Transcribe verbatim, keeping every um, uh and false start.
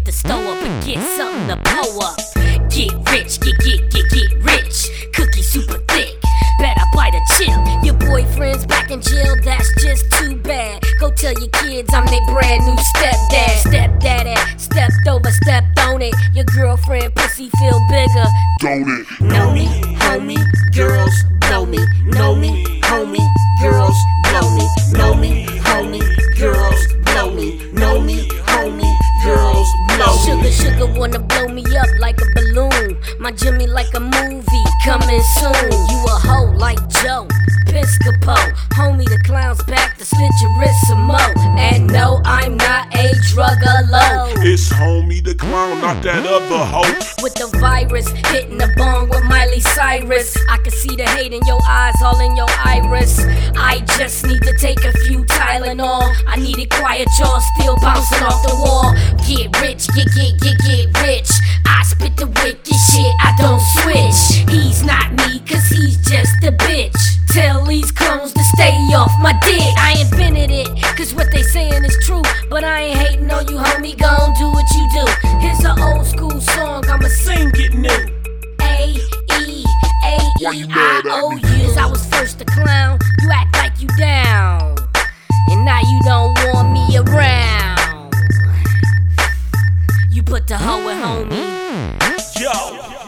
hit the store up and get something to pull up. Get rich, get, get, get, get rich. Cookie super thick, better bite a chip. Your boyfriend's back in jail, that's just too bad. Go tell your kids I'm their brand new stepdad. Stepdaddy, stepped over, stepped on it. Your girlfriend pussy feel bigger, don't it? Know me, homie, girls blow me. Know me, homie, girls blow me. Know me, homie, girls blow me. Know me, homie, girls blow me. Sugar, sugar wanna blow me up like a balloon. My Jimmy like a movie coming soon. You a hoe like Joe Piscopo. Homie, the clown's back to slit your wrist some more. And no, I'm not a drug alone. It's homie the clown, not that other hoe. With the virus, hitting the bong with Miley Cyrus. I can see the hate in your eyes, all in your iris. I just need to take a few Tylenol. I need it quiet, y'all still bouncing off the wall. Get rich, get, get, get, get rich. I spit the wicked shit, I don't switch. He's not me, cause he's just a bitch. Tell these clones to stay off my dick. I invented it, cause what they saying is true. But I ain't hating on you, homie, gon' do what you do. Here's an old school song, I'ma sing it new. A E A E I O U. Cause I was first a clown, you act like you down. And now you don't want me around. You put the hoe with homie. Yo.